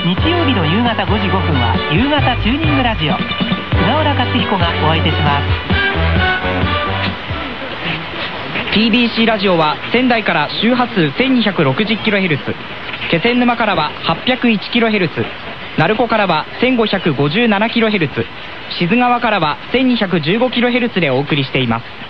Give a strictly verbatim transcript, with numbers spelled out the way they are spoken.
日曜日の夕方ごじごふんは夕方チューニングラジオ。菅原克彦がお相手します。 ティービーシー ラジオは仙台から周波数 せんにひゃくろくじゅっキロヘルツ、 気仙沼からは はっぴゃくいちキロヘルツ、 鳴子からは せんごひゃくごじゅうななキロヘルツ、 志津川からは せんにひゃくじゅうごキロヘルツ でお送りしています。